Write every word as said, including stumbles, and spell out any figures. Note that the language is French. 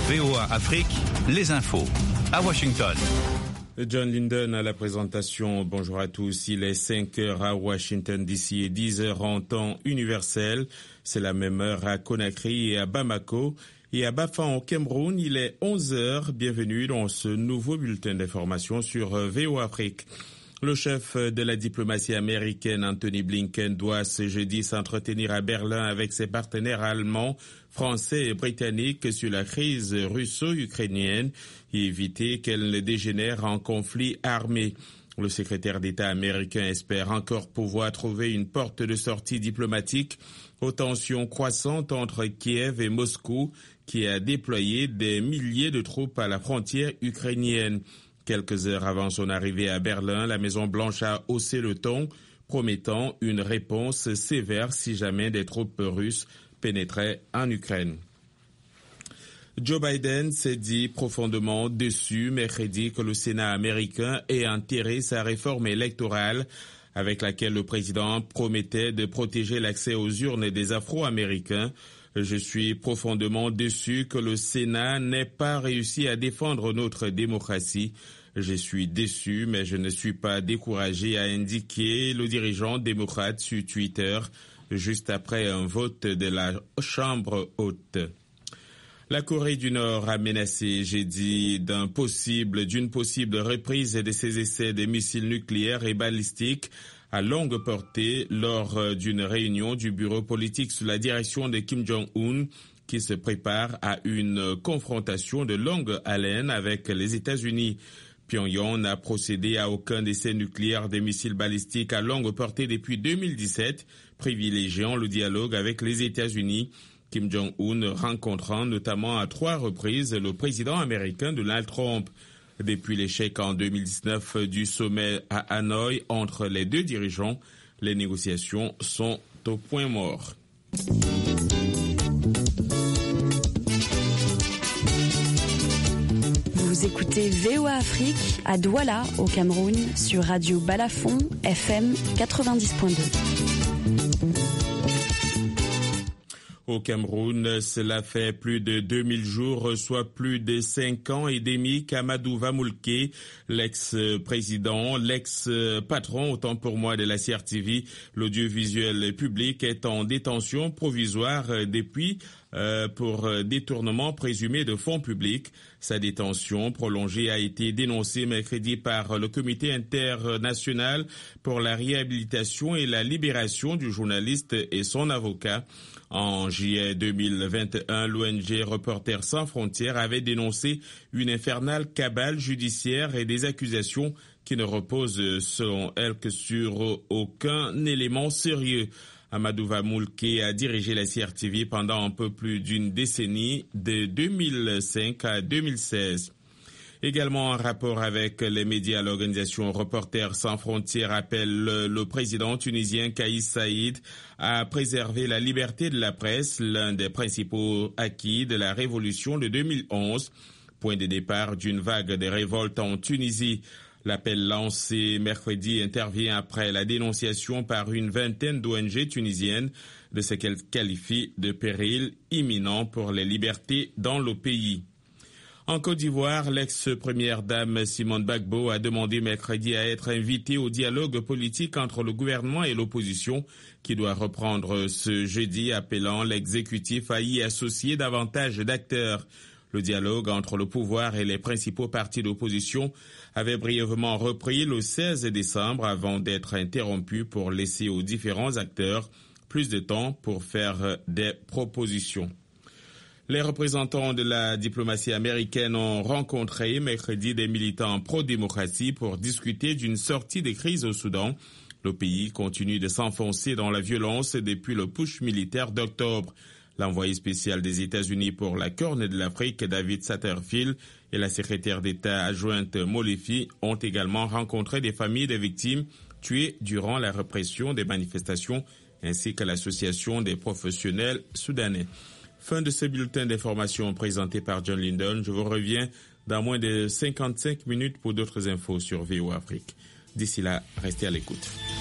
V O A Afrique, les infos à Washington. John Linden à la présentation. Bonjour à tous. Il est cinq heures à Washington D C et dix heures en temps universel. C'est la même heure à Conakry et à Bamako. Et à Bafang au Cameroun, il est onze heures. Bienvenue dans ce nouveau bulletin d'information sur V O A Afrique. Le chef de la diplomatie américaine, Anthony Blinken, doit ce jeudi s'entretenir à Berlin avec ses partenaires allemands, français et britanniques sur la crise russo-ukrainienne et éviter qu'elle ne dégénère en conflit armé. Le secrétaire d'État américain espère encore pouvoir trouver une porte de sortie diplomatique aux tensions croissantes entre Kiev et Moscou, qui a déployé des milliers de troupes à la frontière ukrainienne. Quelques heures avant son arrivée à Berlin, la Maison-Blanche a haussé le ton, promettant une réponse sévère si jamais des troupes russes pénétraient en Ukraine. Joe Biden s'est dit profondément déçu mercredi que le Sénat américain ait enterré sa réforme électorale avec laquelle le président promettait de protéger l'accès aux urnes des Afro-Américains. Je suis profondément déçu que le Sénat n'ait pas réussi à défendre notre démocratie. Je suis déçu, mais je ne suis pas découragé, a indiqué le dirigeant démocrate sur Twitter, juste après un vote de la Chambre haute. La Corée du Nord a menacé jeudi d'un possible, d'une possible reprise de ses essais de missiles nucléaires et balistiques à longue portée lors d'une réunion du bureau politique sous la direction de Kim Jong-un qui se prépare à une confrontation de longue haleine avec les États-Unis. Pyongyang n'a procédé à aucun essai nucléaire des missiles balistiques à longue portée depuis deux mille dix-sept, privilégiant le dialogue avec les États-Unis. Kim Jong-un rencontrant notamment à trois reprises le président américain Donald Trump. Depuis l'échec en deux mille dix-neuf du sommet à Hanoï entre les deux dirigeants, les négociations sont au point mort. Vous écoutez V O A Afrique à Douala, au Cameroun, sur Radio Balafon, F M quatre-vingt-dix point deux. Au Cameroun, cela fait plus de deux mille jours, soit plus de cinq ans et demi qu'Amadou Vamoulke, l'ex-président, l'ex-patron, autant pour moi, de la C R T V, l'audiovisuel public, est en détention provisoire depuis euh, pour détournement présumé de fonds publics. Sa détention prolongée a été dénoncée mercredi par le Comité international pour la réhabilitation et la libération du journaliste et son avocat. En juillet deux mille vingt et un, l'O N G Reporters sans frontières avait dénoncé une infernale cabale judiciaire et des accusations qui ne reposent, selon elle, que sur aucun élément sérieux. Amadou Vamoulke a dirigé la C R T V pendant un peu plus d'une décennie, de deux mille cinq à deux mille seize. Également en rapport avec les médias, l'organisation Reporters sans frontières appelle le, le président tunisien Kais Saïed à préserver la liberté de la presse, l'un des principaux acquis de la révolution de deux mille onze, point de départ d'une vague de révoltes en Tunisie. L'appel lancé mercredi intervient après la dénonciation par une vingtaine d'O N G tunisiennes de ce qu'elle qualifie de péril imminent pour les libertés dans le pays. En Côte d'Ivoire, l'ex-première dame Simone Gbagbo a demandé mercredi à être invitée au dialogue politique entre le gouvernement et l'opposition qui doit reprendre ce jeudi, appelant l'exécutif à y associer davantage d'acteurs. Le dialogue entre le pouvoir et les principaux partis d'opposition avait brièvement repris le seize décembre avant d'être interrompu pour laisser aux différents acteurs plus de temps pour faire des propositions. Les représentants de la diplomatie américaine ont rencontré mercredi des militants pro-démocratie pour discuter d'une sortie de crise au Soudan. Le pays continue de s'enfoncer dans la violence depuis le putsch militaire d'octobre. L'envoyé spécial des États-Unis pour la Corne de l'Afrique, David Satterfield, et la secrétaire d'État adjointe Molefi ont également rencontré des familles de victimes tuées durant la répression des manifestations, ainsi que l'association des professionnels soudanais. Fin de ce bulletin d'information présenté par John Linden. Je vous reviens dans moins de cinquante-cinq minutes pour d'autres infos sur V O A Afrique. D'ici là, restez à l'écoute.